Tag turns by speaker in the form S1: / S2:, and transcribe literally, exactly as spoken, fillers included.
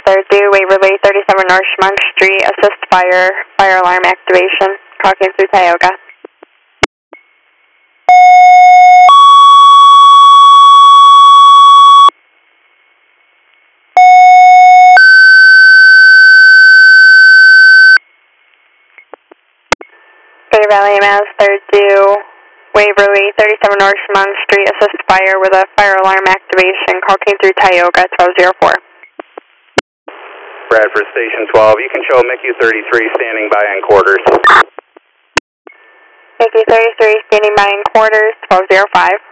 S1: third due, Waverly, thirty-seven North Chemung Street, assist fire, fire alarm activation, talking through Tioga. Clear Valley M A S, third due, Waverly, thirty-seven North Chemung Street, assist fire with a fire alarm activation, call came through Tioga, twelve oh four.
S2: Bradford Station twelve, you can show M I C U thirty-three standing by in quarters.
S1: M I C U thirty-three standing by in quarters, twelve oh five.